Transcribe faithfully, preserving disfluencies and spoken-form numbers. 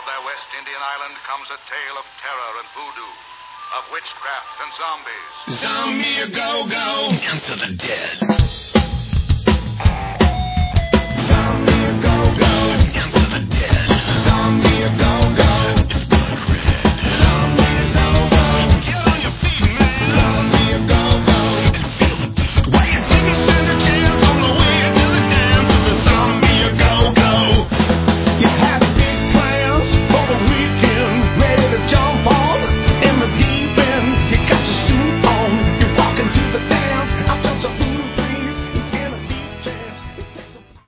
their West Indian island comes a tale of terror and voodoo, of witchcraft and zombies. Zombie, go, go, into the dead.